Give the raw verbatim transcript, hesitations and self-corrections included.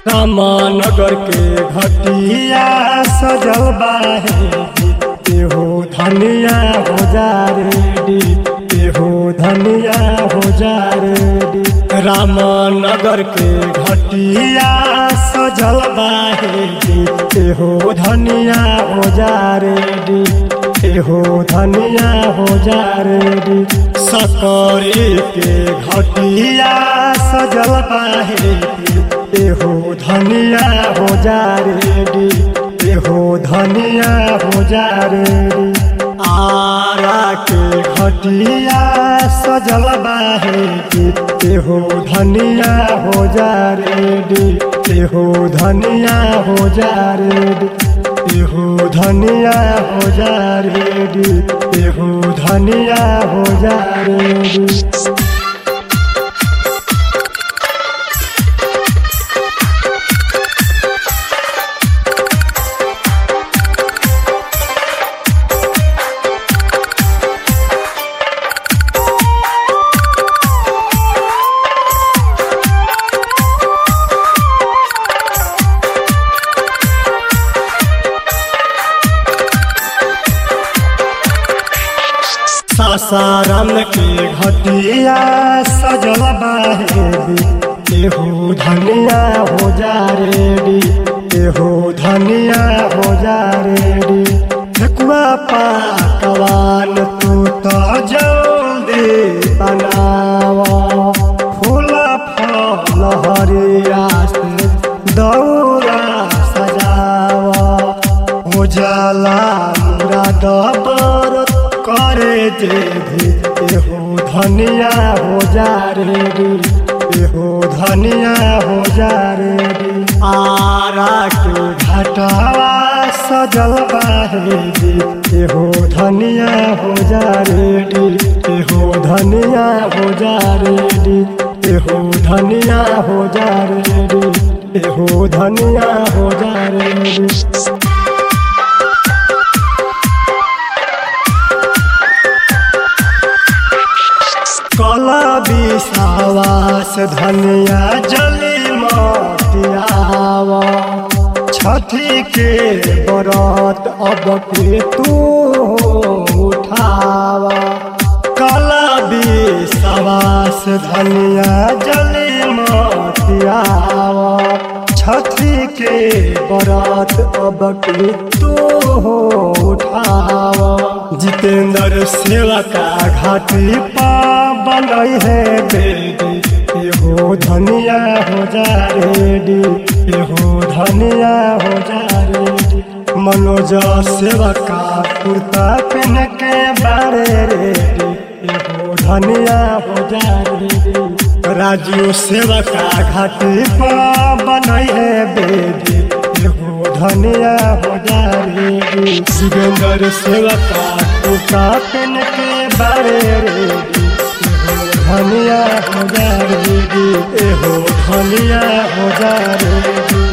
रामनगर के घटिया सजल बाहे एहो धनिया हो जा रेडी, एहो धनिया हो जा रेडी। रामनगर के घटिया सजल बाहे एहो धनिया हो जा रेडी, एहो धनिया हो जा रेडी। सकरी के घटिया सजल बाहे एहो धनिया हो जा रेडी, एहो धनिया हो जा रेडी। आरा के घटिया सजल बाहे एहो धनिया हो जा रेडी, एहो धनिया हो जा रेडी, एहो धनिया हो जा रेडी, एहो धनिया हो जा रेडी। सासाराम के घटिया सजल बाहे एहो धनिया हो जा रेडी, एहो धनिया हो जा रेडी। ठकुआ पकवान तू तो जल्दी बनावा, फूल फल हरिया से दौरा सजावा। हो जाला मुराद बरत करे जे भी एहो धनिया हो जा रेडी, एहो धनिया हो जा रेडी। आरा के घाटवा सजल बाहे एहो धनिया हो जा रेडी, एहो धनिया हो जा रेडी, एहो धनिया हो जा रेडी, एहो धनिया हो जा रेडी। कला विश्वास धनिया जली मटियावा, छठी के बरत अब के तू उठावा। कला विश्वास धनिया जली मटियावा, छठी के बरत अब के तू उठावा। जितेंद्र सेवा का घाटी पा बनई है बेडी, एहो धनिया हो जा रेडी, एहो धनिया हो जा रेडी। मनोज सेवा का कुर्ता पहन के बारे रेडी, एहो धनिया हो जा रेडी। राजू सेवा का घाटी पर बनई है बेडी, एहो धनिया हो जा रेडी। शिवेंद्र सेवा का कुर्ता पहन के बारे रेडी, धनिया हो जा रेडी, एहो धनिया हो जा रेडी।